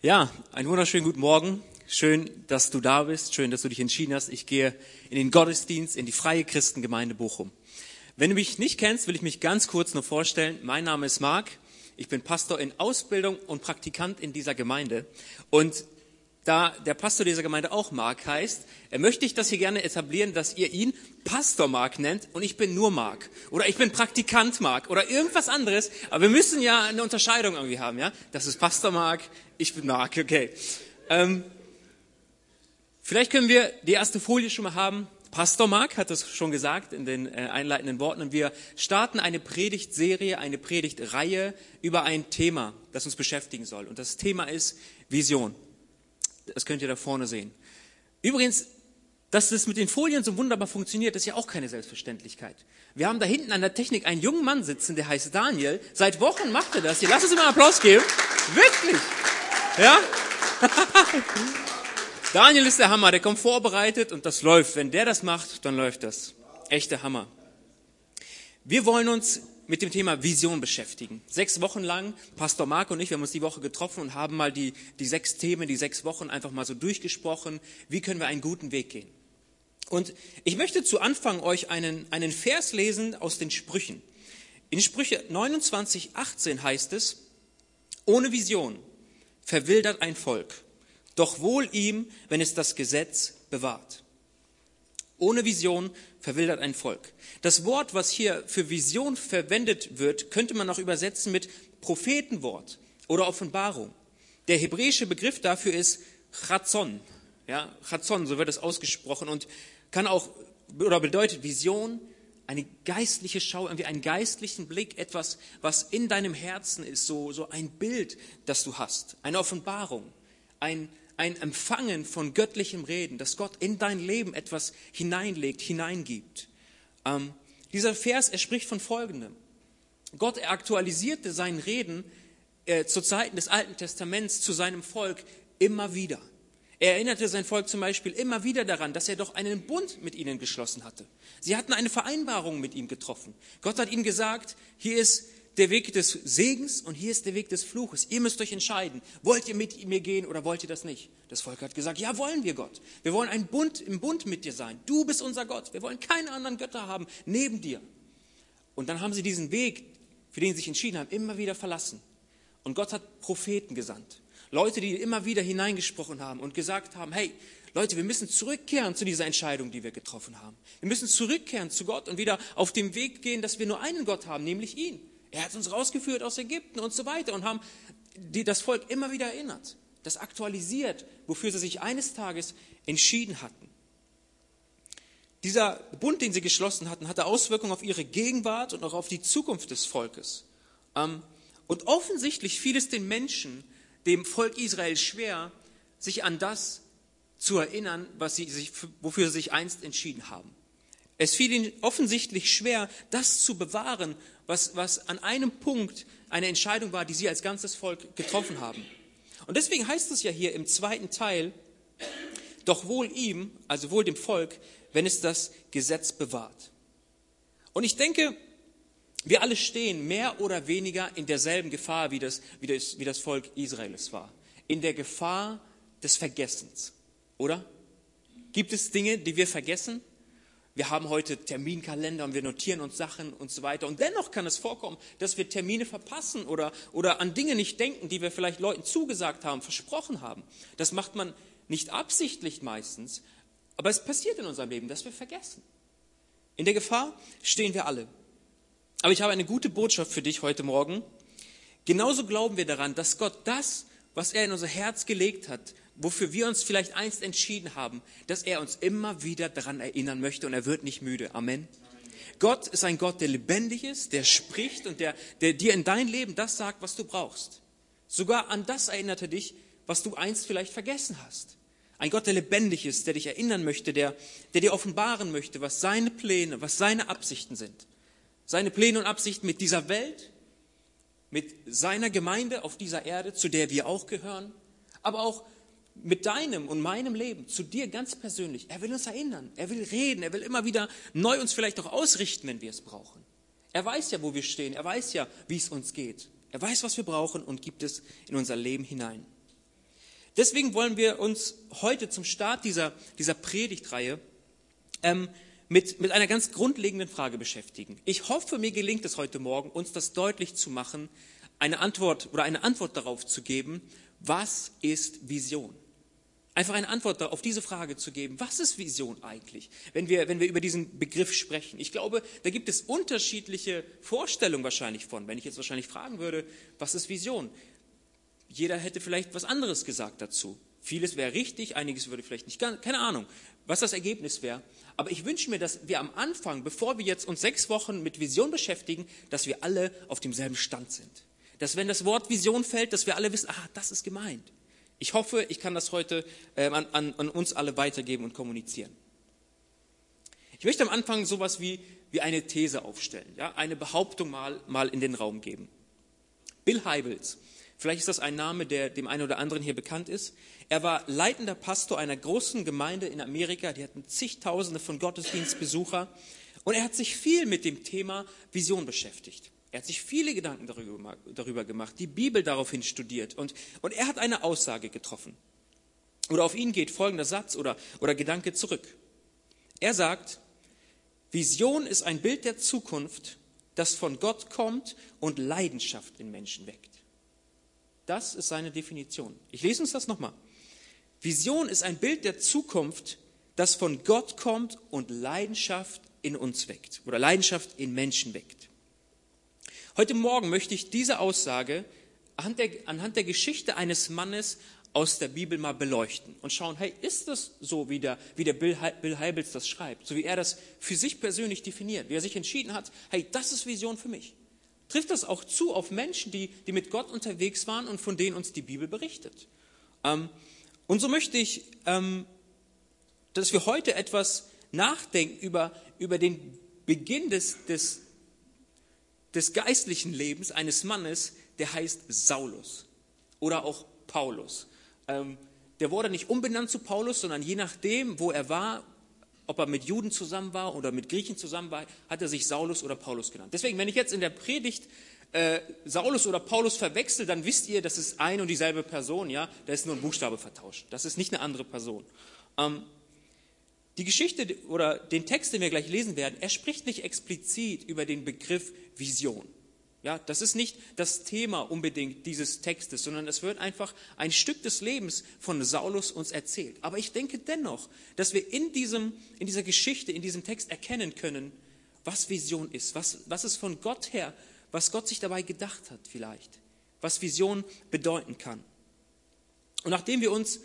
Ja, einen wunderschönen guten Morgen. Schön, dass du da bist. Schön, dass du dich entschieden hast. Ich gehe in den Gottesdienst in die Freie Christengemeinde Bochum. Wenn du mich nicht kennst, will ich mich ganz kurz nur vorstellen. Mein Name ist Marc. Ich bin Pastor in Ausbildung und Praktikant in dieser Gemeinde. Und da der Pastor dieser Gemeinde auch Marc heißt, möchte ich das hier gerne etablieren, dass ihr ihn Pastor Marc nennt und ich bin nur Marc. Oder ich bin Praktikant Marc oder irgendwas anderes. Aber wir müssen ja eine Unterscheidung irgendwie haben, ja? Das ist Pastor Marc, ich bin Marc, okay. Vielleicht können wir die erste Folie schon mal haben. Pastor Marc hat es schon gesagt in den einleitenden Worten. Und wir starten eine Predigtserie, eine Predigtreihe über ein Thema, das uns beschäftigen soll. Und das Thema ist Vision. Das könnt ihr da vorne sehen. Übrigens, dass das mit den Folien so wunderbar funktioniert, ist ja auch keine Selbstverständlichkeit. Wir haben da hinten an der Technik einen jungen Mann sitzen, der heißt Daniel. Seit Wochen macht er das. Hier, lass uns mal einen Applaus geben. Wirklich. Ja? Daniel ist der Hammer, der kommt vorbereitet und das läuft. Wenn der das macht, dann läuft das. Echter Hammer. Wir wollen uns mit dem Thema Vision beschäftigen. 6 Wochen lang, Pastor Marc und ich, wir haben uns die Woche getroffen und haben mal die 6 Themen, die 6 Wochen einfach mal so durchgesprochen. Wie können wir einen guten Weg gehen? Und ich möchte zu Anfang euch einen Vers lesen aus den Sprüchen. In Sprüche 29,18 heißt es: Ohne Vision verwildert ein Volk, doch wohl ihm, wenn es das Gesetz bewahrt. Ohne Vision verwildert ein Volk. Das Wort, was hier für Vision verwendet wird, könnte man auch übersetzen mit Prophetenwort oder Offenbarung. Der hebräische Begriff dafür ist Chazon. Ja, Chazon, so wird es ausgesprochen und kann auch oder bedeutet Vision, eine geistliche Schau, irgendwie einen geistlichen Blick, etwas, was in deinem Herzen ist, so ein Bild, das du hast, eine Offenbarung, ein Empfangen von göttlichem Reden, dass Gott in dein Leben etwas hineinlegt, hineingibt. Dieser Vers, er spricht von Folgendem. Gott, er aktualisierte sein Reden zu Zeiten des Alten Testaments zu seinem Volk immer wieder. Er erinnerte sein Volk zum Beispiel immer wieder daran, dass er doch einen Bund mit ihnen geschlossen hatte. Sie hatten eine Vereinbarung mit ihm getroffen. Gott hat ihnen gesagt, hier ist der Weg des Segens und hier ist der Weg des Fluches. Ihr müsst euch entscheiden, wollt ihr mit mir gehen oder wollt ihr das nicht? Das Volk hat gesagt, ja, wollen wir, Gott. Wir wollen im Bund mit dir sein. Du bist unser Gott. Wir wollen keine anderen Götter haben neben dir. Und dann haben sie diesen Weg, für den sie sich entschieden haben, immer wieder verlassen. Und Gott hat Propheten gesandt. Leute, die immer wieder hineingesprochen haben und gesagt haben, hey, Leute, wir müssen zurückkehren zu dieser Entscheidung, die wir getroffen haben. Wir müssen zurückkehren zu Gott und wieder auf dem Weg gehen, dass wir nur einen Gott haben, nämlich ihn. Er hat uns rausgeführt aus Ägypten und so weiter und haben das Volk immer wieder erinnert, das aktualisiert, wofür sie sich eines Tages entschieden hatten. Dieser Bund, den sie geschlossen hatten, hatte Auswirkungen auf ihre Gegenwart und auch auf die Zukunft des Volkes. Und offensichtlich fiel es den Menschen, dem Volk Israel, schwer, sich an das zu erinnern, wofür sie sich einst entschieden haben. Es fiel ihnen offensichtlich schwer, das zu bewahren, was an einem Punkt eine Entscheidung war, die sie als ganzes Volk getroffen haben. Und deswegen heißt es ja hier im zweiten Teil, doch wohl ihm, also wohl dem Volk, wenn es das Gesetz bewahrt. Und ich denke, wir alle stehen mehr oder weniger in derselben Gefahr, wie das Volk Israels war. In der Gefahr des Vergessens, oder? Gibt es Dinge, die wir vergessen? Wir haben heute Terminkalender und wir notieren uns Sachen und so weiter. Und dennoch kann es vorkommen, dass wir Termine verpassen oder an Dinge nicht denken, die wir vielleicht Leuten zugesagt haben, versprochen haben. Das macht man nicht absichtlich meistens, aber es passiert in unserem Leben, dass wir vergessen. In der Gefahr stehen wir alle. Aber ich habe eine gute Botschaft für dich heute Morgen. Genauso glauben wir daran, dass Gott das, was er in unser Herz gelegt hat, wofür wir uns vielleicht einst entschieden haben, dass er uns immer wieder daran erinnern möchte und er wird nicht müde. Amen. Gott ist ein Gott, der lebendig ist, der spricht und der dir in dein Leben das sagt, was du brauchst. Sogar an das erinnert er dich, was du einst vielleicht vergessen hast. Ein Gott, der lebendig ist, der dich erinnern möchte, der dir offenbaren möchte, was seine Pläne, was seine Absichten sind. Seine Pläne und Absichten mit dieser Welt, mit seiner Gemeinde auf dieser Erde, zu der wir auch gehören, aber auch mit deinem und meinem Leben, zu dir ganz persönlich. Er will uns erinnern, er will reden, er will immer wieder neu uns vielleicht auch ausrichten, wenn wir es brauchen. Er weiß ja, wo wir stehen, er weiß ja, wie es uns geht. Er weiß, was wir brauchen und gibt es in unser Leben hinein. Deswegen wollen wir uns heute zum Start dieser Predigtreihe mit einer ganz grundlegenden Frage beschäftigen. Ich hoffe, mir gelingt es heute Morgen, uns das deutlich zu machen, eine Antwort darauf zu geben, was ist Vision? Einfach eine Antwort auf diese Frage zu geben, was ist Vision eigentlich, wenn wir über diesen Begriff sprechen. Ich glaube, da gibt es unterschiedliche Vorstellungen wahrscheinlich von. Wenn ich jetzt wahrscheinlich fragen würde, was ist Vision? Jeder hätte vielleicht was anderes gesagt dazu. Vieles wäre richtig, einiges würde vielleicht nicht, keine Ahnung, was das Ergebnis wäre. Aber ich wünsche mir, dass wir am Anfang, bevor wir jetzt uns 6 Wochen mit Vision beschäftigen, dass wir alle auf demselben Stand sind. Dass wenn das Wort Vision fällt, dass wir alle wissen, das ist gemeint. Ich hoffe, ich kann das heute an uns alle weitergeben und kommunizieren. Ich möchte am Anfang sowas wie eine These aufstellen, ja, eine Behauptung mal in den Raum geben. Bill Hybels, vielleicht ist das ein Name, der dem einen oder anderen hier bekannt ist. Er war leitender Pastor einer großen Gemeinde in Amerika, die hatten zigtausende von Gottesdienstbesucher und er hat sich viel mit dem Thema Vision beschäftigt. Er hat sich viele Gedanken darüber gemacht, die Bibel daraufhin studiert und er hat eine Aussage getroffen. Oder auf ihn geht folgender Satz oder Gedanke zurück. Er sagt, Vision ist ein Bild der Zukunft, das von Gott kommt und Leidenschaft in Menschen weckt. Das ist seine Definition. Ich lese uns das nochmal. Vision ist ein Bild der Zukunft, das von Gott kommt und Leidenschaft in uns weckt oder Leidenschaft in Menschen weckt. Heute Morgen möchte ich diese Aussage anhand der Geschichte eines Mannes aus der Bibel mal beleuchten und schauen, hey, ist das so, wie der Bill Hybels das schreibt, so wie er das für sich persönlich definiert, wie er sich entschieden hat, hey, das ist Vision für mich. Trifft das auch zu auf Menschen, die mit Gott unterwegs waren und von denen uns die Bibel berichtet? Und so möchte ich, dass wir heute etwas nachdenken über den Beginn des geistlichen Lebens eines Mannes, der heißt Saulus oder auch Paulus. Der wurde nicht umbenannt zu Paulus, sondern je nachdem, wo er war, ob er mit Juden zusammen war oder mit Griechen zusammen war, hat er sich Saulus oder Paulus genannt. Deswegen, wenn ich jetzt in der Predigt Saulus oder Paulus verwechsel, dann wisst ihr, das ist ein und dieselbe Person, ja, da ist nur ein Buchstabe vertauscht. Das ist nicht eine andere Person. Die Geschichte oder den Text, den wir gleich lesen werden, er spricht nicht explizit über den Begriff Vision. Ja, das ist nicht das Thema unbedingt dieses Textes, sondern es wird einfach ein Stück des Lebens von Saulus uns erzählt. Aber ich denke dennoch, dass wir in dieser Geschichte, in diesem Text erkennen können, was Vision ist, was es von Gott her, was Gott sich dabei gedacht hat vielleicht, was Vision bedeuten kann. Und nachdem wir uns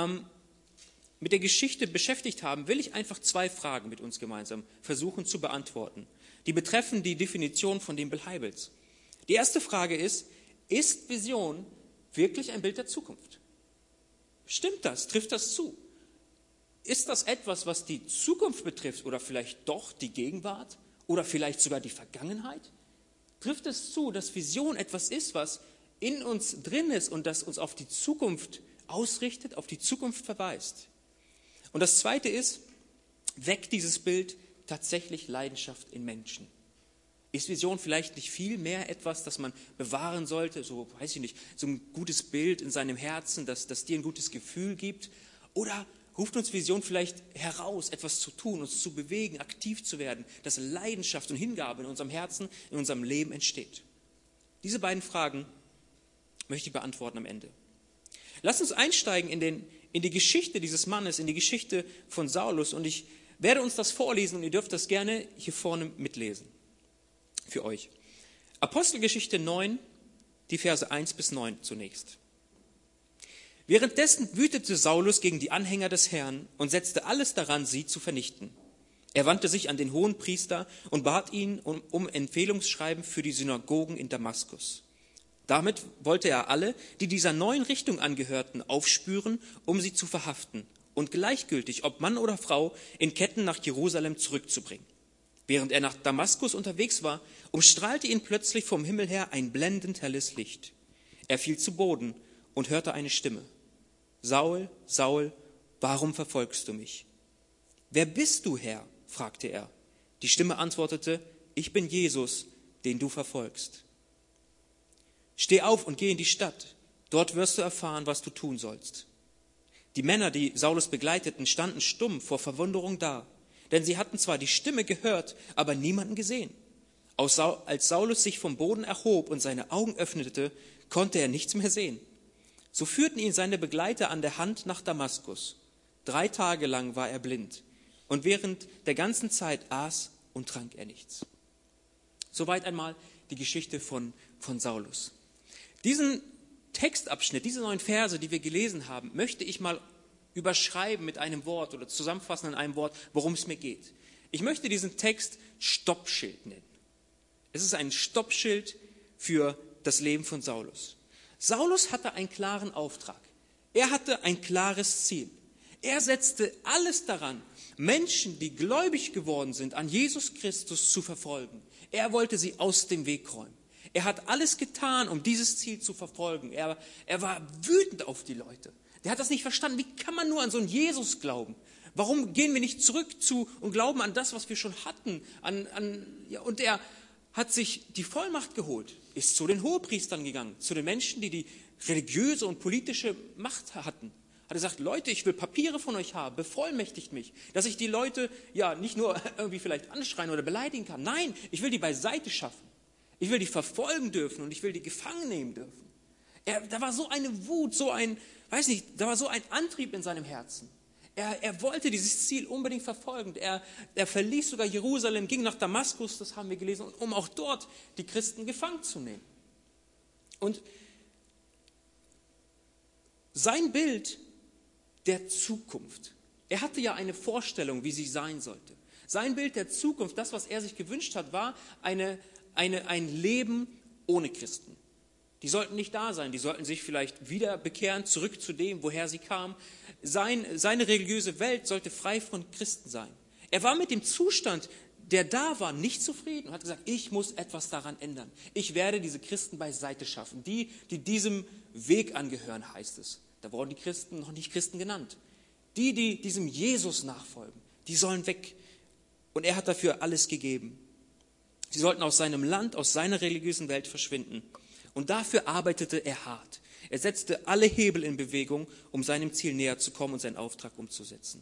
mit der Geschichte beschäftigt haben, will ich einfach 2 Fragen mit uns gemeinsam versuchen zu beantworten. Die betreffen die Definition von dem Bill Hybels. Die erste Frage ist Vision wirklich ein Bild der Zukunft? Stimmt das? Trifft das zu? Ist das etwas, was die Zukunft betrifft oder vielleicht doch die Gegenwart oder vielleicht sogar die Vergangenheit? Trifft es zu, dass Vision etwas ist, was in uns drin ist und das uns auf die Zukunft ausrichtet, auf die Zukunft verweist? Und das Zweite ist, weckt dieses Bild tatsächlich Leidenschaft in Menschen? Ist Vision vielleicht nicht viel mehr etwas, das man bewahren sollte, so, weiß ich nicht, so ein gutes Bild in seinem Herzen, das dir ein gutes Gefühl gibt? Oder ruft uns Vision vielleicht heraus, etwas zu tun, uns zu bewegen, aktiv zu werden, dass Leidenschaft und Hingabe in unserem Herzen, in unserem Leben entsteht? Diese beiden Fragen möchte ich beantworten am Ende. Lasst uns einsteigen in die Geschichte dieses Mannes, in die Geschichte von Saulus. Und ich werde uns das vorlesen und ihr dürft das gerne hier vorne mitlesen. Für euch. Apostelgeschichte 9, die Verse 1 bis 9 zunächst. Währenddessen wütete Saulus gegen die Anhänger des Herrn und setzte alles daran, sie zu vernichten. Er wandte sich an den Hohenpriester und bat ihn um Empfehlungsschreiben für die Synagogen in Damaskus. Damit wollte er alle, die dieser neuen Richtung angehörten, aufspüren, um sie zu verhaften und gleichgültig, ob Mann oder Frau, in Ketten nach Jerusalem zurückzubringen. Während er nach Damaskus unterwegs war, umstrahlte ihn plötzlich vom Himmel her ein blendend helles Licht. Er fiel zu Boden und hörte eine Stimme. Saul, Saul, warum verfolgst du mich? Wer bist du, Herr? Fragte er. Die Stimme antwortete, ich bin Jesus, den du verfolgst. Steh auf und geh in die Stadt. Dort wirst du erfahren, was du tun sollst. Die Männer, die Saulus begleiteten, standen stumm vor Verwunderung da. Denn sie hatten zwar die Stimme gehört, aber niemanden gesehen. Als Saulus sich vom Boden erhob und seine Augen öffnete, konnte er nichts mehr sehen. So führten ihn seine Begleiter an der Hand nach Damaskus. 3 Tage lang war er blind. Und während der ganzen Zeit aß und trank er nichts. Soweit einmal die Geschichte von Saulus. Diesen Textabschnitt, diese 9 Verse, die wir gelesen haben, möchte ich mal überschreiben mit einem Wort oder zusammenfassen in einem Wort, worum es mir geht. Ich möchte diesen Text Stoppschild nennen. Es ist ein Stoppschild für das Leben von Saulus. Saulus hatte einen klaren Auftrag. Er hatte ein klares Ziel. Er setzte alles daran, Menschen, die gläubig geworden sind, an Jesus Christus zu verfolgen. Er wollte sie aus dem Weg räumen. Er hat alles getan, um dieses Ziel zu verfolgen. Er war wütend auf die Leute. Der hat das nicht verstanden. Wie kann man nur an so einen Jesus glauben? Warum gehen wir nicht zurück zu und glauben an das, was wir schon hatten? Und er hat sich die Vollmacht geholt, ist zu den Hohepriestern gegangen, zu den Menschen, die die religiöse und politische Macht hatten. Hat gesagt, Leute, ich will Papiere von euch haben, bevollmächtigt mich, dass ich die Leute ja nicht nur irgendwie vielleicht anschreien oder beleidigen kann. Nein, ich will die beiseite schaffen. Ich will die verfolgen dürfen und ich will die gefangen nehmen dürfen. Da war so eine Wut, da war so ein Antrieb in seinem Herzen. Er wollte dieses Ziel unbedingt verfolgen. Er verließ sogar Jerusalem, ging nach Damaskus, das haben wir gelesen, um auch dort die Christen gefangen zu nehmen. Und sein Bild der Zukunft, er hatte ja eine Vorstellung, wie sie sein sollte. Sein Bild der Zukunft, das, was er sich gewünscht hat, war ein Leben ohne Christen. Die sollten nicht da sein, die sollten sich vielleicht wieder bekehren, zurück zu dem, woher sie kamen. Seine religiöse Welt sollte frei von Christen sein. Er war mit dem Zustand, der da war, nicht zufrieden und hat gesagt, ich muss etwas daran ändern. Ich werde diese Christen beiseite schaffen, die diesem Weg angehören, heißt es. Da wurden die Christen noch nicht Christen genannt. Die diesem Jesus nachfolgen, die sollen weg. Und er hat dafür alles gegeben. Sie sollten aus seinem Land, aus seiner religiösen Welt verschwinden. Und dafür arbeitete er hart. Er setzte alle Hebel in Bewegung, um seinem Ziel näher zu kommen und seinen Auftrag umzusetzen.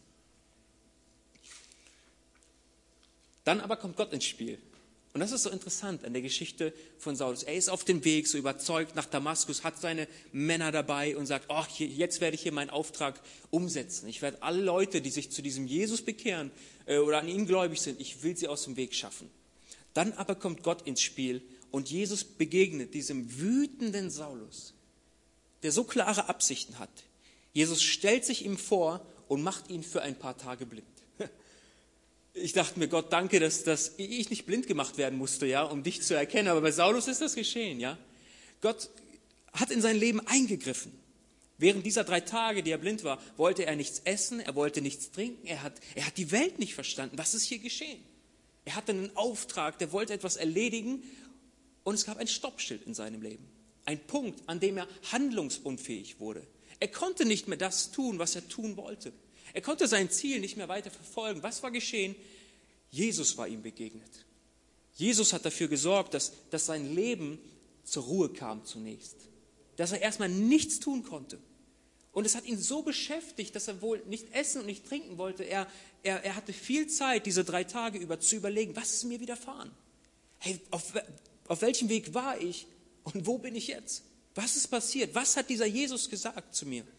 Dann aber kommt Gott ins Spiel. Und das ist so interessant an der Geschichte von Saulus. Er ist auf dem Weg, so überzeugt nach Damaskus, hat seine Männer dabei und sagt, jetzt werde ich hier meinen Auftrag umsetzen. Ich werde alle Leute, die sich zu diesem Jesus bekehren oder an ihn gläubig sind, ich will sie aus dem Weg schaffen. Dann aber kommt Gott ins Spiel und Jesus begegnet diesem wütenden Saulus, der so klare Absichten hat. Jesus stellt sich ihm vor und macht ihn für ein paar Tage blind. Ich dachte mir, Gott, danke, dass ich nicht blind gemacht werden musste, ja, um dich zu erkennen. Aber bei Saulus ist das geschehen, ja. Gott hat in sein Leben eingegriffen. Während dieser 3 Tage, die er blind war, wollte er nichts essen, er wollte nichts trinken. Er hat die Welt nicht verstanden. Was ist hier geschehen? Er hatte einen Auftrag, der wollte etwas erledigen und es gab ein Stoppschild in seinem Leben. Ein Punkt, an dem er handlungsunfähig wurde. Er konnte nicht mehr das tun, was er tun wollte. Er konnte sein Ziel nicht mehr weiter verfolgen. Was war geschehen? Jesus war ihm begegnet. Jesus hat dafür gesorgt, dass sein Leben zur Ruhe kam zunächst. Dass er erstmal nichts tun konnte. Und es hat ihn so beschäftigt, dass er wohl nicht essen und nicht trinken wollte. Er hatte viel Zeit, diese 3 Tage über zu überlegen, was ist mir widerfahren? Hey, auf welchem Weg war ich und wo bin ich jetzt? Was ist passiert? Was hat dieser Jesus gesagt zu mir?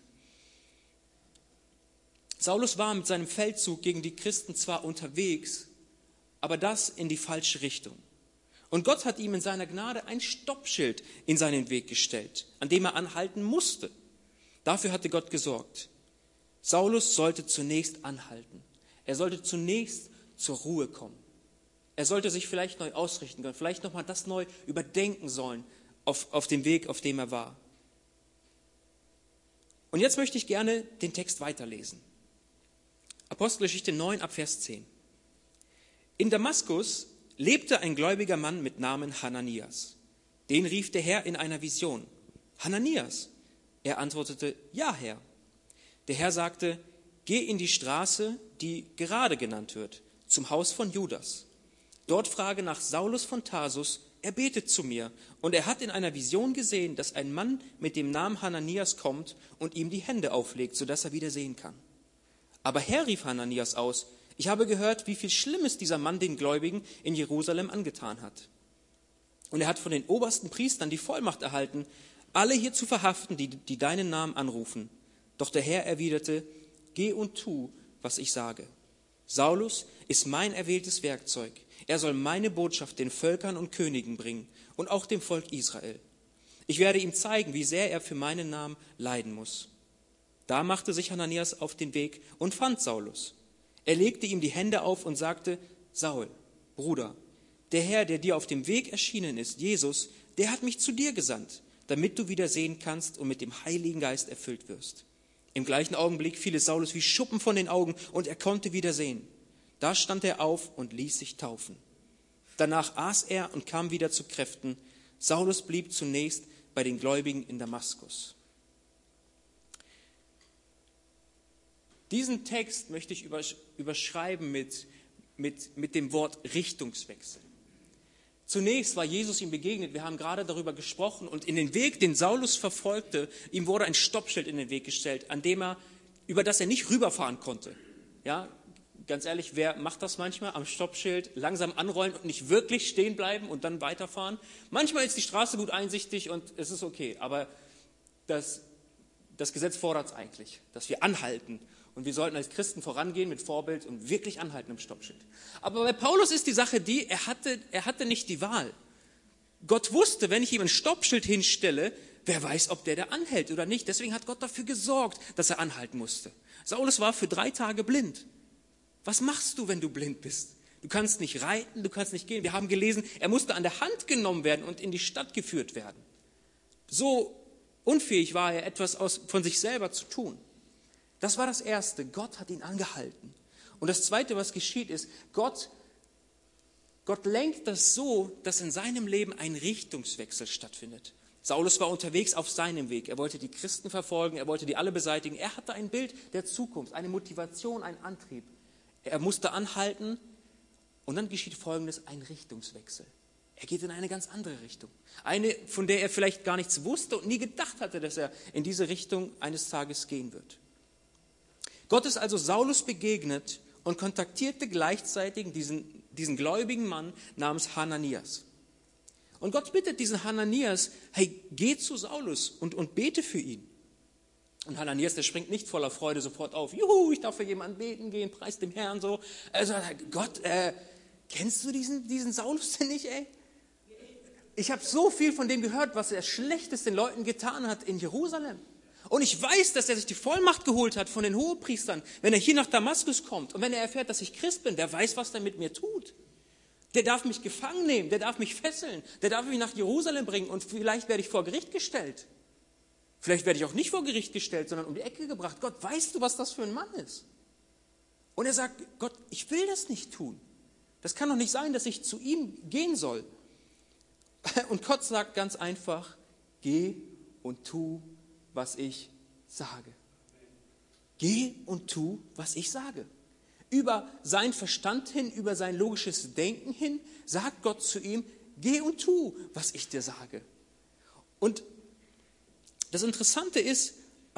Saulus war mit seinem Feldzug gegen die Christen zwar unterwegs, aber das in die falsche Richtung. Und Gott hat ihm in seiner Gnade ein Stoppschild in seinen Weg gestellt, an dem er anhalten musste. Dafür hatte Gott gesorgt. Saulus sollte zunächst anhalten. Er sollte zunächst zur Ruhe kommen. Er sollte sich vielleicht neu ausrichten können, vielleicht nochmal das neu überdenken sollen auf dem Weg, auf dem er war. Und jetzt möchte ich gerne den Text weiterlesen. Apostelgeschichte 9 ab Vers 10. In Damaskus lebte ein gläubiger Mann mit Namen Hananias. Den rief der Herr in einer Vision. Hananias. Er antwortete, ja, Herr. Der Herr sagte, geh in die Straße, die gerade genannt wird, zum Haus von Judas. Dort frage nach Saulus von Tarsus, er betet zu mir. Und er hat in einer Vision gesehen, dass ein Mann mit dem Namen Hananias kommt und ihm die Hände auflegt, sodass er wieder sehen kann. Aber Herr, rief Hananias aus, ich habe gehört, wie viel Schlimmes dieser Mann den Gläubigen in Jerusalem angetan hat. Und er hat von den obersten Priestern die Vollmacht erhalten, alle hier zu verhaften, die deinen Namen anrufen. Doch der Herr erwiderte, geh und tu, was ich sage. Saulus ist mein erwähltes Werkzeug. Er soll meine Botschaft den Völkern und Königen bringen und auch dem Volk Israel. Ich werde ihm zeigen, wie sehr er für meinen Namen leiden muss. Da machte sich Hananias auf den Weg und fand Saulus. Er legte ihm die Hände auf und sagte, Saul, Bruder, der Herr, der dir auf dem Weg erschienen ist, Jesus, der hat mich zu dir gesandt, damit du wieder sehen kannst und mit dem Heiligen Geist erfüllt wirst. Im gleichen Augenblick fiel es Saulus wie Schuppen von den Augen und er konnte wieder sehen. Da stand er auf und ließ sich taufen. Danach aß er und kam wieder zu Kräften. Saulus blieb zunächst bei den Gläubigen in Damaskus. Diesen Text möchte ich überschreiben mit dem Wort Richtungswechsel. Zunächst war Jesus ihm begegnet, wir haben gerade darüber gesprochen, und in den Weg, den Saulus verfolgte, ihm wurde ein Stoppschild in den Weg gestellt, über das er nicht rüberfahren konnte. Ja, ganz ehrlich, wer macht das manchmal? Am Stoppschild langsam anrollen und nicht wirklich stehen bleiben und dann weiterfahren. Manchmal ist die Straße gut einsichtig und es ist okay, aber das Gesetz fordert es eigentlich, dass wir anhalten. Und wir sollten als Christen vorangehen mit Vorbild und wirklich anhalten im Stoppschild. Aber bei Paulus ist die Sache die, er hatte nicht die Wahl. Gott wusste, wenn ich ihm ein Stoppschild hinstelle, wer weiß, ob der da anhält oder nicht. Deswegen hat Gott dafür gesorgt, dass er anhalten musste. Saulus war für 3 Tage blind. Was machst du, wenn du blind bist? Du kannst nicht reiten, du kannst nicht gehen. Wir haben gelesen, er musste an der Hand genommen werden und in die Stadt geführt werden. So unfähig war er, etwas von sich selber zu tun. Das war das Erste. Gott hat ihn angehalten. Und das Zweite, was geschieht, ist, Gott lenkt das so, dass in seinem Leben ein Richtungswechsel stattfindet. Saulus war unterwegs auf seinem Weg. Er wollte die Christen verfolgen, er wollte die alle beseitigen. Er hatte ein Bild der Zukunft, eine Motivation, einen Antrieb. Er musste anhalten und dann geschieht Folgendes, ein Richtungswechsel. Er geht in eine ganz andere Richtung. Eine, von der er vielleicht gar nichts wusste und nie gedacht hatte, dass er in diese Richtung eines Tages gehen wird. Gott ist also Saulus begegnet und kontaktierte gleichzeitig diesen gläubigen Mann namens Hananias. Und Gott bittet diesen Hananias, hey, geh zu Saulus und bete für ihn. Und Hananias, der springt nicht voller Freude sofort auf. Juhu, ich darf für jemanden beten gehen, preis dem Herrn so. Also Gott, kennst du diesen Saulus denn nicht, ey? Ich habe so viel von dem gehört, was er Schlechtes den Leuten getan hat in Jerusalem. Und ich weiß, dass er sich die Vollmacht geholt hat von den Hohepriestern, wenn er hier nach Damaskus kommt. Und wenn er erfährt, dass ich Christ bin, wer weiß, was er mit mir tut. Der darf mich gefangen nehmen, der darf mich fesseln, der darf mich nach Jerusalem bringen und vielleicht werde ich vor Gericht gestellt. Vielleicht werde ich auch nicht vor Gericht gestellt, sondern um die Ecke gebracht. Gott, weißt du, was das für ein Mann ist? Und er sagt, Gott, ich will das nicht tun. Das kann doch nicht sein, dass ich zu ihm gehen soll. Und Gott sagt ganz einfach, geh und tu, was ich sage. Geh und tu, was ich sage. Über seinen Verstand hin, über sein logisches Denken hin, sagt Gott zu ihm, geh und tu, was ich dir sage. Und das Interessante ist,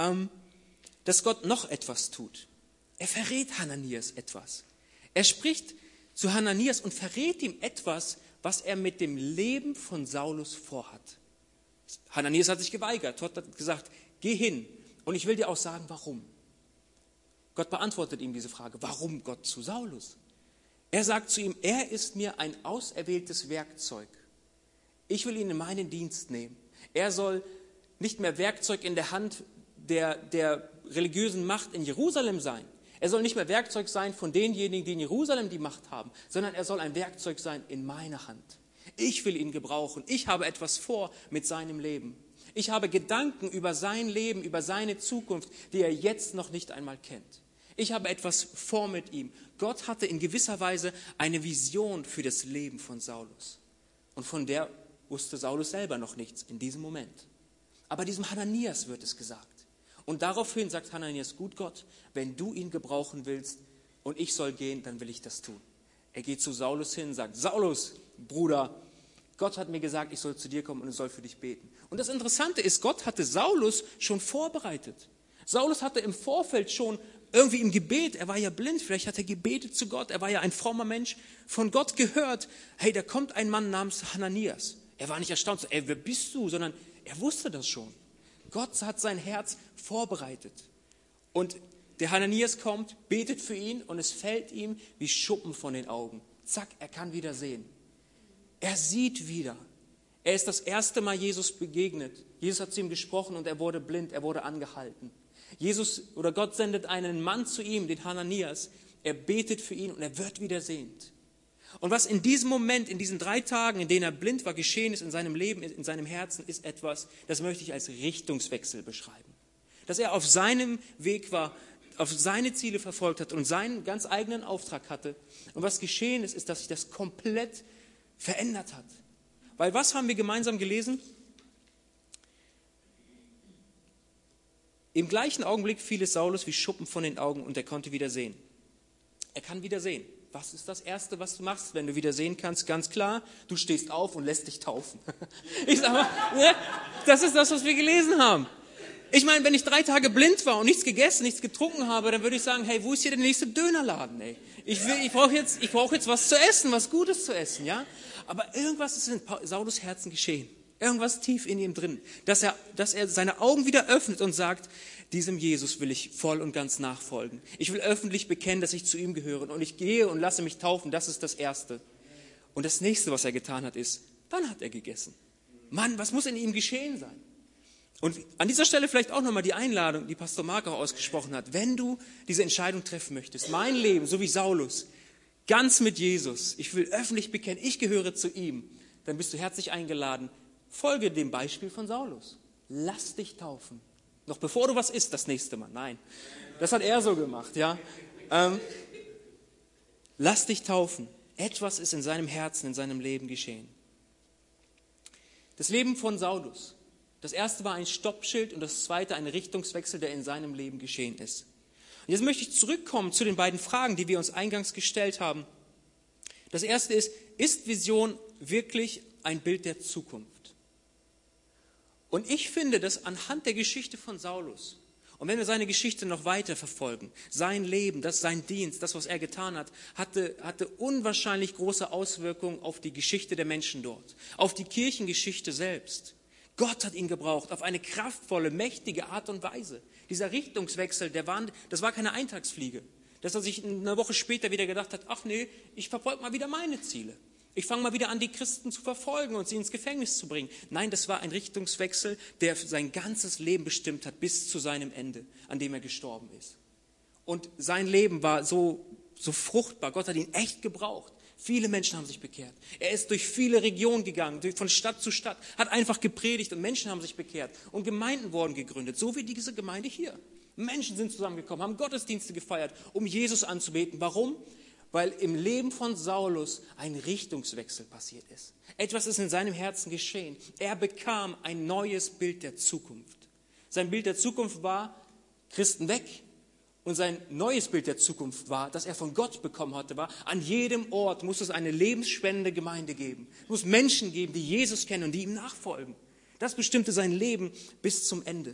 dass Gott noch etwas tut. Er verrät Hananias etwas. Er spricht zu Hananias und verrät ihm etwas, was er mit dem Leben von Saulus vorhat. Hananias hat sich geweigert. Gott hat gesagt, geh hin. Und ich will dir auch sagen, warum. Gott beantwortet ihm diese Frage. Warum Gott zu Saulus? Er sagt zu ihm, er ist mir ein auserwähltes Werkzeug. Ich will ihn in meinen Dienst nehmen. Er soll nicht mehr Werkzeug in der Hand der religiösen Macht in Jerusalem sein. Er soll nicht mehr Werkzeug sein von denjenigen, die in Jerusalem die Macht haben, sondern er soll ein Werkzeug sein in meiner Hand. Ich will ihn gebrauchen. Ich habe etwas vor mit seinem Leben. Ich habe Gedanken über sein Leben, über seine Zukunft, die er jetzt noch nicht einmal kennt. Ich habe etwas vor mit ihm. Gott hatte in gewisser Weise eine Vision für das Leben von Saulus. Und von der wusste Saulus selber noch nichts in diesem Moment. Aber diesem Hananias wird es gesagt. Und daraufhin sagt Hananias, gut Gott, wenn du ihn gebrauchen willst und ich soll gehen, dann will ich das tun. Er geht zu Saulus hin und sagt, Saulus, Bruder, Gott hat mir gesagt, ich soll zu dir kommen und ich soll für dich beten. Und das Interessante ist, Gott hatte Saulus schon vorbereitet. Saulus hatte im Vorfeld schon irgendwie im Gebet, er war ja blind, vielleicht hat er gebetet zu Gott, er war ja ein frommer Mensch, von Gott gehört, hey, da kommt ein Mann namens Hananias. Er war nicht erstaunt, ey, wer bist du, sondern er wusste das schon. Gott hat sein Herz vorbereitet. Und der Hananias kommt, betet für ihn und es fällt ihm wie Schuppen von den Augen. Zack, er kann wieder sehen. Er sieht wieder. Er ist das erste Mal Jesus begegnet. Jesus hat zu ihm gesprochen und er wurde blind, er wurde angehalten. Gott sendet einen Mann zu ihm, den Hananias. Er betet für ihn und er wird wieder sehend. Und was in diesem Moment, in diesen 3 Tagen, in denen er blind war, geschehen ist in seinem Leben, in seinem Herzen, ist etwas, das möchte ich als Richtungswechsel beschreiben. Dass er auf seinem Weg war, auf seine Ziele verfolgt hat und seinen ganz eigenen Auftrag hatte. Und was geschehen ist, ist, dass sich das komplett verändert hat. Weil was haben wir gemeinsam gelesen? Im gleichen Augenblick fiel es Saulus wie Schuppen von den Augen und er konnte wieder sehen. Er kann wieder sehen. Was ist das Erste, was du machst, wenn du wieder sehen kannst? Ganz klar, du stehst auf und lässt dich taufen. Ich sag mal, das ist das, was wir gelesen haben. Ich meine, wenn ich 3 Tage blind war und nichts gegessen, nichts getrunken habe, dann würde ich sagen, hey, wo ist hier der nächste Dönerladen? Ey? Ich brauche jetzt was zu essen, was Gutes zu essen, ja? Aber irgendwas ist in Saulus Herzen geschehen. Irgendwas tief in ihm drin, dass er seine Augen wieder öffnet und sagt, diesem Jesus will ich voll und ganz nachfolgen. Ich will öffentlich bekennen, dass ich zu ihm gehöre und ich gehe und lasse mich taufen. Das ist das Erste. Und das Nächste, was er getan hat, ist, dann hat er gegessen. Mann, was muss in ihm geschehen sein? Und an dieser Stelle vielleicht auch nochmal die Einladung, die Pastor Mark auch ausgesprochen hat. Wenn du diese Entscheidung treffen möchtest, mein Leben, so wie Saulus, ganz mit Jesus, ich will öffentlich bekennen, ich gehöre zu ihm, dann bist du herzlich eingeladen, folge dem Beispiel von Saulus. Lass dich taufen. Noch bevor du was isst, das nächste Mal. Nein, das hat er so gemacht, ja. Lass dich taufen. Etwas ist in seinem Herzen, in seinem Leben geschehen. Das Leben von Saulus. Das erste war ein Stoppschild und das zweite ein Richtungswechsel, der in seinem Leben geschehen ist. Und jetzt möchte ich zurückkommen zu den beiden Fragen, die wir uns eingangs gestellt haben. Das erste ist Vision wirklich ein Bild der Zukunft? Und ich finde, dass anhand der Geschichte von Saulus, und wenn wir seine Geschichte noch weiter verfolgen, sein Leben, sein Dienst, das, was er getan hat, hatte unwahrscheinlich große Auswirkungen auf die Geschichte der Menschen dort, auf die Kirchengeschichte selbst. Gott hat ihn gebraucht auf eine kraftvolle, mächtige Art und Weise. Dieser Richtungswechsel, das war keine Eintagsfliege. Dass er sich eine Woche später wieder gedacht hat, ach nee, ich verfolge mal wieder meine Ziele. Ich fange mal wieder an, die Christen zu verfolgen und sie ins Gefängnis zu bringen. Nein, das war ein Richtungswechsel, der sein ganzes Leben bestimmt hat, bis zu seinem Ende, an dem er gestorben ist. Und sein Leben war so fruchtbar. Gott hat ihn echt gebraucht. Viele Menschen haben sich bekehrt. Er ist durch viele Regionen gegangen, von Stadt zu Stadt, hat einfach gepredigt und Menschen haben sich bekehrt. Und Gemeinden wurden gegründet, so wie diese Gemeinde hier. Menschen sind zusammengekommen, haben Gottesdienste gefeiert, um Jesus anzubeten. Warum? Weil im Leben von Saulus ein Richtungswechsel passiert ist. Etwas ist in seinem Herzen geschehen. Er bekam ein neues Bild der Zukunft. Sein Bild der Zukunft war, Christen weg. Und sein neues Bild der Zukunft war, das er von Gott bekommen hatte, war, an jedem Ort muss es eine lebensspendende Gemeinde geben. Es muss Menschen geben, die Jesus kennen und die ihm nachfolgen. Das bestimmte sein Leben bis zum Ende.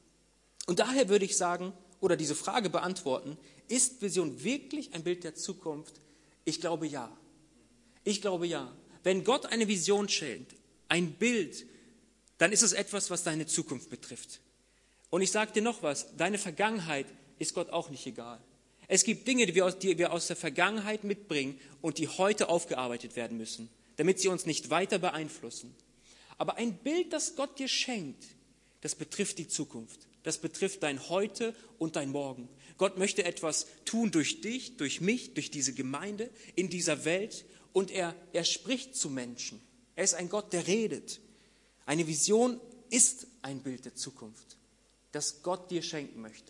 Und daher würde ich sagen, oder diese Frage beantworten, ist Vision wirklich ein Bild der Zukunft? Ich glaube ja. Ich glaube ja. Wenn Gott eine Vision schenkt, ein Bild, dann ist es etwas, was deine Zukunft betrifft. Und ich sage dir noch was, deine Vergangenheit ist Gott auch nicht egal. Es gibt Dinge, die wir aus der Vergangenheit mitbringen und die heute aufgearbeitet werden müssen, damit sie uns nicht weiter beeinflussen. Aber ein Bild, das Gott dir schenkt, das betrifft die Zukunft. Das betrifft dein Heute und dein Morgen. Gott möchte etwas tun durch dich, durch mich, durch diese Gemeinde, in dieser Welt. Und er spricht zu Menschen. Er ist ein Gott, der redet. Eine Vision ist ein Bild der Zukunft, das Gott dir schenken möchte.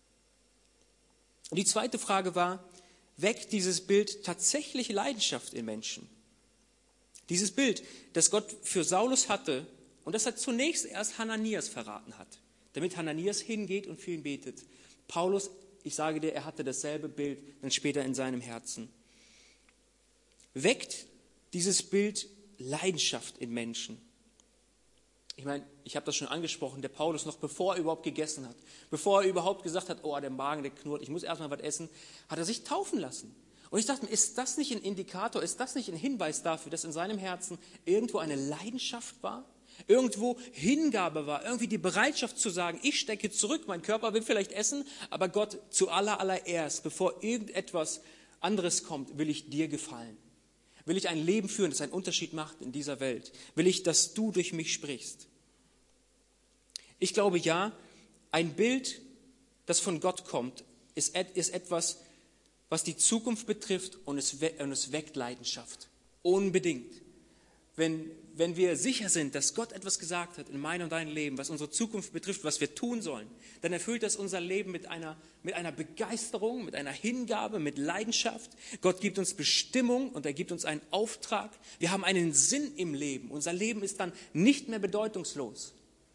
Und die zweite Frage war, weckt dieses Bild tatsächlich Leidenschaft in Menschen? Dieses Bild, das Gott für Saulus hatte und das er zunächst erst Hananias verraten hat, damit Hananias hingeht und für ihn betet. Paulus, ich sage dir, er hatte dasselbe Bild dann später in seinem Herzen. weckt dieses Bild Leidenschaft in Menschen. Ich meine, ich habe das schon angesprochen, der Paulus, noch bevor er überhaupt gegessen hat, bevor er überhaupt gesagt hat, oh, der Magen, der knurrt, ich muss erstmal was essen, hat er sich taufen lassen. Und ich dachte mir, ist das nicht ein Indikator, ist das nicht ein Hinweis dafür, dass in seinem Herzen irgendwo eine Leidenschaft war? Irgendwo Hingabe war, irgendwie die Bereitschaft zu sagen, ich stecke zurück, mein Körper will vielleicht essen, aber Gott, zuallererst, bevor irgendetwas anderes kommt, will ich dir gefallen. Will ich ein Leben führen, das einen Unterschied macht in dieser Welt? Will ich, dass du durch mich sprichst? Ich glaube, ja, ein Bild, das von Gott kommt, ist etwas, was die Zukunft betrifft, und es weckt Leidenschaft. Unbedingt. Wenn wir sicher sind, dass Gott etwas gesagt hat in mein und dein Leben, was unsere Zukunft betrifft, was wir tun sollen, dann erfüllt das unser Leben mit einer Begeisterung, mit einer Hingabe, mit Leidenschaft. Gott gibt uns Bestimmung und er gibt uns einen Auftrag. Wir haben einen Sinn im Leben. Unser Leben ist dann nicht mehr bedeutungslos,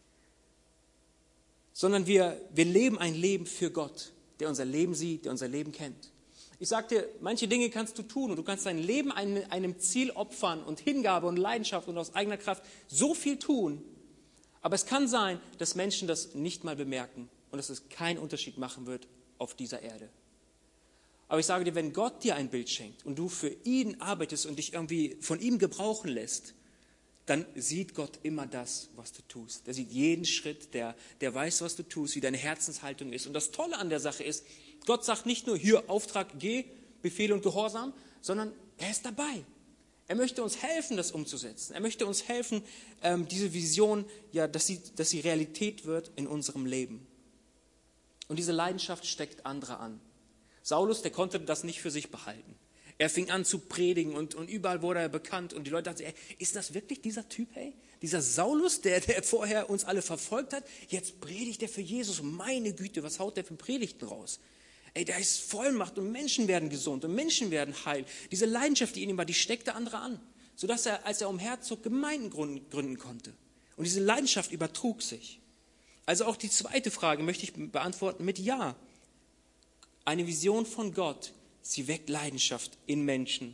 sondern wir leben ein Leben für Gott, der unser Leben sieht, der unser Leben kennt. Ich sage dir, manche Dinge kannst du tun und du kannst dein Leben einem Ziel opfern und Hingabe und Leidenschaft und aus eigener Kraft so viel tun. Aber es kann sein, dass Menschen das nicht mal bemerken und dass es keinen Unterschied machen wird auf dieser Erde. Aber ich sage dir, wenn Gott dir ein Bild schenkt und du für ihn arbeitest und dich irgendwie von ihm gebrauchen lässt, dann sieht Gott immer das, was du tust. Der sieht jeden Schritt, der weiß, was du tust, wie deine Herzenshaltung ist. Und das Tolle an der Sache ist, Gott sagt nicht nur, hier, Auftrag, geh, Befehl und Gehorsam, sondern er ist dabei. Er möchte uns helfen, das umzusetzen. Er möchte uns helfen, diese Vision, ja, dass sie Realität wird in unserem Leben. Und diese Leidenschaft steckt andere an. Saulus, der konnte das nicht für sich behalten. Er fing an zu predigen und überall wurde er bekannt. Und die Leute dachten, ey, ist das wirklich dieser Typ, ey? Dieser Saulus, der vorher uns alle verfolgt hat? Jetzt predigt er für Jesus. Meine Güte, was haut der für Predigten raus? Ey, der ist Vollmacht und Menschen werden gesund und Menschen werden heil. Diese Leidenschaft, die in ihm war, die steckte andere an. Sodass er, als er umherzog, Gemeinden gründen konnte. Und diese Leidenschaft übertrug sich. Also auch die zweite Frage möchte ich beantworten mit Ja. Eine Vision von Gott, sie weckt Leidenschaft in Menschen.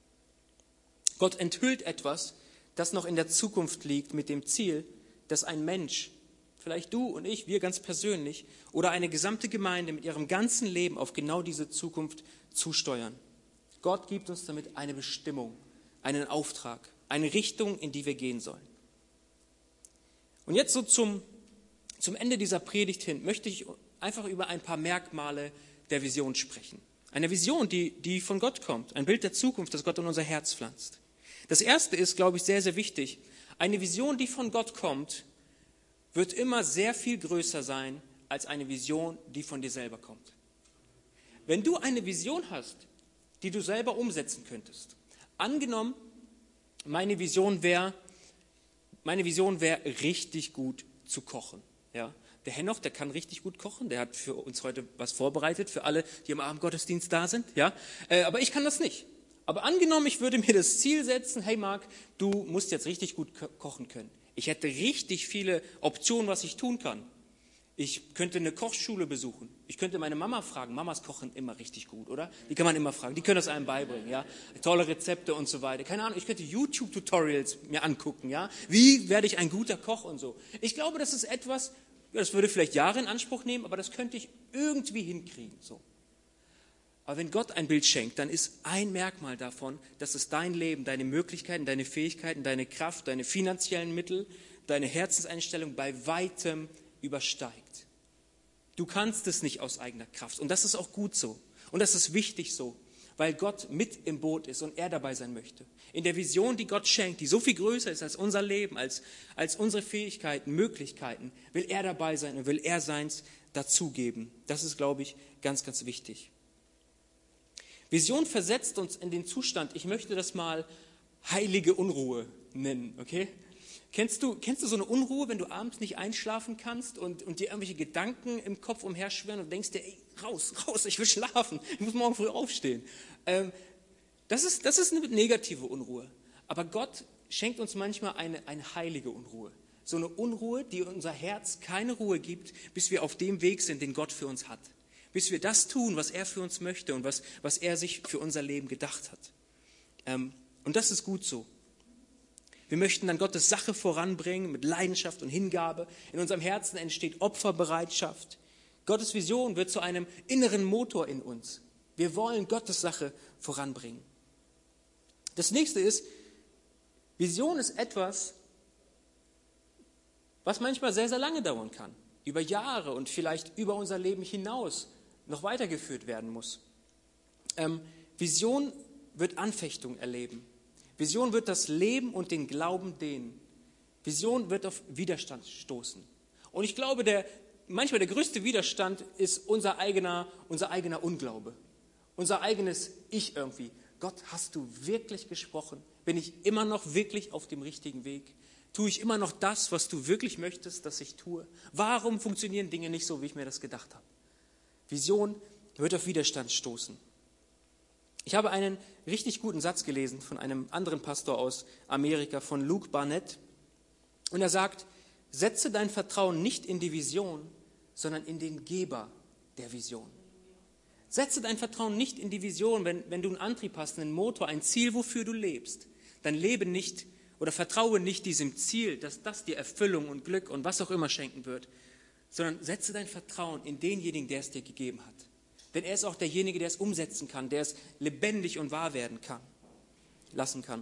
Gott enthüllt etwas, das noch in der Zukunft liegt, mit dem Ziel, dass ein Mensch, vielleicht du und ich, wir ganz persönlich, oder eine gesamte Gemeinde mit ihrem ganzen Leben auf genau diese Zukunft zusteuern. Gott gibt uns damit eine Bestimmung, einen Auftrag, eine Richtung, in die wir gehen sollen. Und jetzt so zum Ende dieser Predigt hin möchte ich einfach über ein paar Merkmale der Vision sprechen. Eine Vision, die von Gott kommt, ein Bild der Zukunft, das Gott in unser Herz pflanzt. Das erste ist, glaube ich, sehr, sehr wichtig. Eine Vision, die von Gott kommt, wird immer sehr viel größer sein als eine Vision, die von dir selber kommt. Wenn du eine Vision hast, die du selber umsetzen könntest, angenommen, meine Vision wäre richtig gut zu kochen. Ja? Der Henoch, der kann richtig gut kochen, der hat für uns heute was vorbereitet, für alle, die im Abendgottesdienst da sind. Ja? Aber ich kann das nicht. Aber angenommen, ich würde mir das Ziel setzen, hey Marc, du musst jetzt richtig gut kochen können. Ich hätte richtig viele Optionen, was ich tun kann. Ich könnte eine Kochschule besuchen. Ich könnte meine Mama fragen. Mamas kochen immer richtig gut, oder? Die kann man immer fragen. Die können das einem beibringen, ja? Tolle Rezepte und so weiter. Keine Ahnung, ich könnte YouTube-Tutorials mir angucken, ja? Wie werde ich ein guter Koch und so. Ich glaube, das ist etwas, das würde vielleicht Jahre in Anspruch nehmen, aber das könnte ich irgendwie hinkriegen, so. Aber wenn Gott ein Bild schenkt, dann ist ein Merkmal davon, dass es dein Leben, deine Möglichkeiten, deine Fähigkeiten, deine Kraft, deine finanziellen Mittel, deine Herzenseinstellung bei weitem übersteigt. Du kannst es nicht aus eigener Kraft. Und das ist auch gut so. Und das ist wichtig so, weil Gott mit im Boot ist und er dabei sein möchte. In der Vision, die Gott schenkt, die so viel größer ist als unser Leben, als unsere Fähigkeiten, Möglichkeiten, will er dabei sein und will er seins dazugeben. Das ist, glaube ich, ganz, ganz wichtig. Vision versetzt uns in den Zustand, ich möchte das mal heilige Unruhe nennen, okay? Kennst du so eine Unruhe, wenn du abends nicht einschlafen kannst und dir irgendwelche Gedanken im Kopf umherschwirren und denkst dir, ey, raus, ich will schlafen, ich muss morgen früh aufstehen. Das ist eine negative Unruhe. Aber Gott schenkt uns manchmal eine heilige Unruhe. So eine Unruhe, die unser Herz keine Ruhe gibt, bis wir auf dem Weg sind, den Gott für uns hat. Bis wir das tun, was er für uns möchte und was er sich für unser Leben gedacht hat. Und das ist gut so. Wir möchten dann Gottes Sache voranbringen mit Leidenschaft und Hingabe. In unserem Herzen entsteht Opferbereitschaft. Gottes Vision wird zu einem inneren Motor in uns. Wir wollen Gottes Sache voranbringen. Das nächste ist, Vision ist etwas, was manchmal sehr, sehr lange dauern kann. Über Jahre und vielleicht über unser Leben hinaus noch weitergeführt werden muss. Vision wird Anfechtung erleben. Vision wird das Leben und den Glauben dehnen. Vision wird auf Widerstand stoßen. Und ich glaube, manchmal der größte Widerstand ist unser eigener Unglaube. Unser eigenes Ich irgendwie. Gott, hast du wirklich gesprochen? Bin ich immer noch wirklich auf dem richtigen Weg? Tue ich immer noch das, was du wirklich möchtest, dass ich tue? Warum funktionieren Dinge nicht so, wie ich mir das gedacht habe? Vision wird auf Widerstand stoßen. Ich habe einen richtig guten Satz gelesen von einem anderen Pastor aus Amerika, von Luke Barnett. Und er sagt, setze dein Vertrauen nicht in die Vision, sondern in den Geber der Vision. Setze dein Vertrauen nicht in die Vision, wenn du einen Antrieb hast, einen Motor, ein Ziel, wofür du lebst. Dann lebe nicht oder vertraue nicht diesem Ziel, dass das dir Erfüllung und Glück und was auch immer schenken wird, sondern setze dein Vertrauen in denjenigen, der es dir gegeben hat. Denn er ist auch derjenige, der es umsetzen kann, der es lebendig und wahr werden lassen kann.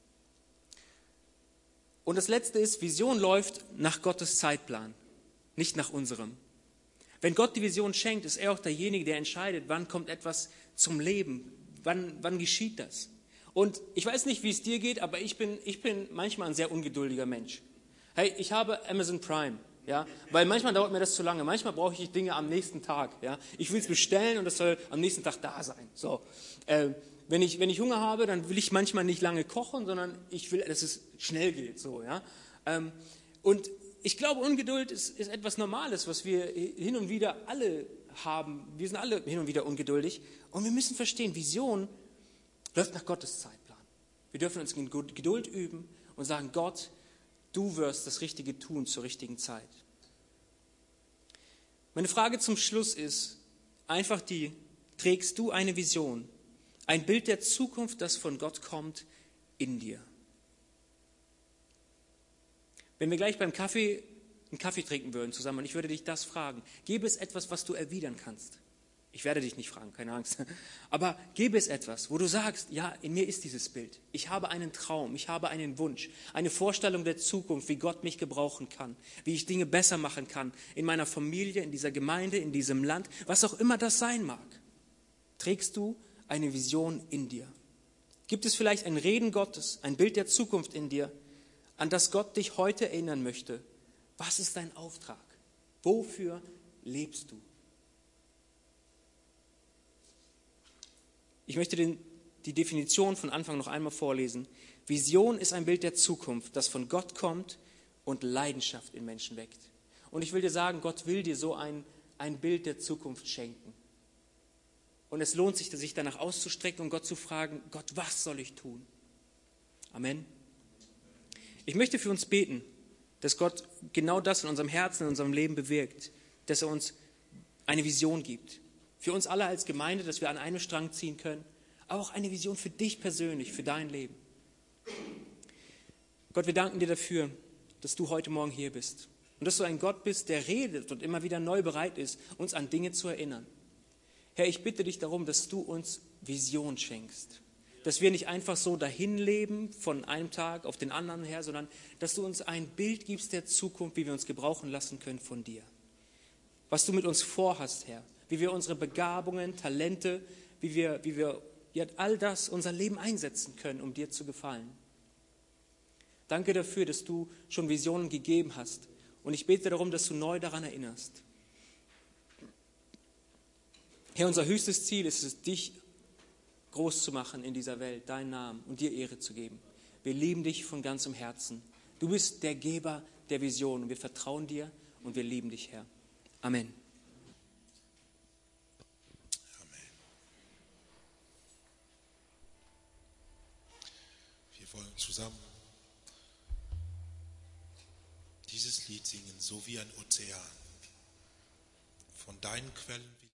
Und das Letzte ist, Vision läuft nach Gottes Zeitplan, nicht nach unserem. Wenn Gott die Vision schenkt, ist er auch derjenige, der entscheidet, wann kommt etwas zum Leben, wann geschieht das. Und ich weiß nicht, wie es dir geht, aber ich bin manchmal ein sehr ungeduldiger Mensch. Hey, ich habe Amazon Prime. Ja, weil manchmal dauert mir das zu lange. Manchmal brauche ich Dinge am nächsten Tag. Ja, ich will es bestellen und es soll am nächsten Tag da sein. So, wenn ich Hunger habe, dann will ich manchmal nicht lange kochen, sondern ich will, dass es schnell geht. So, ja. Und ich glaube, Ungeduld ist etwas Normales, was wir hin und wieder alle haben. Wir sind alle hin und wieder ungeduldig. Und wir müssen verstehen, Vision läuft nach Gottes Zeitplan. Wir dürfen uns in Geduld üben und sagen, Gott, du wirst das Richtige tun zur richtigen Zeit. Meine Frage zum Schluss ist einfach trägst du eine Vision, ein Bild der Zukunft, das von Gott kommt, in dir? Wenn wir gleich beim Kaffee einen Kaffee trinken würden zusammen und ich würde dich das fragen, gäbe es etwas, was du erwidern kannst? Ich werde dich nicht fragen, keine Angst. Aber gäbe es etwas, wo du sagst, ja, in mir ist dieses Bild. Ich habe einen Traum, ich habe einen Wunsch, eine Vorstellung der Zukunft, wie Gott mich gebrauchen kann, wie ich Dinge besser machen kann, in meiner Familie, in dieser Gemeinde, in diesem Land, was auch immer das sein mag. Trägst du eine Vision in dir? Gibt es vielleicht ein Reden Gottes, ein Bild der Zukunft in dir, an das Gott dich heute erinnern möchte? Was ist dein Auftrag? Wofür lebst du? Ich möchte die Definition von Anfang noch einmal vorlesen. Vision ist ein Bild der Zukunft, das von Gott kommt und Leidenschaft in Menschen weckt. Und ich will dir sagen, Gott will dir so ein Bild der Zukunft schenken. Und es lohnt sich danach auszustrecken und Gott zu fragen, Gott, was soll ich tun? Amen. Ich möchte für uns beten, dass Gott genau das in unserem Herzen, in unserem Leben bewirkt, dass er uns eine Vision gibt. Für uns alle als Gemeinde, dass wir an einem Strang ziehen können, aber auch eine Vision für dich persönlich, für dein Leben. Gott, wir danken dir dafür, dass du heute Morgen hier bist und dass du ein Gott bist, der redet und immer wieder neu bereit ist, uns an Dinge zu erinnern. Herr, ich bitte dich darum, dass du uns Vision schenkst, dass wir nicht einfach so dahin leben von einem Tag auf den anderen her, sondern dass du uns ein Bild gibst der Zukunft, wie wir uns gebrauchen lassen können von dir. Was du mit uns vorhast, Herr, wie wir unsere Begabungen, Talente, wie wir all das, unser Leben einsetzen können, um dir zu gefallen. Danke dafür, dass du schon Visionen gegeben hast. Und ich bete darum, dass du neu daran erinnerst. Herr, unser höchstes Ziel ist es, dich groß zu machen in dieser Welt, deinen Namen und dir Ehre zu geben. Wir lieben dich von ganzem Herzen. Du bist der Geber der Vision und wir vertrauen dir und wir lieben dich, Herr. Amen. Wir wollen zusammen dieses Lied singen, so wie ein Ozean, von deinen Quellen.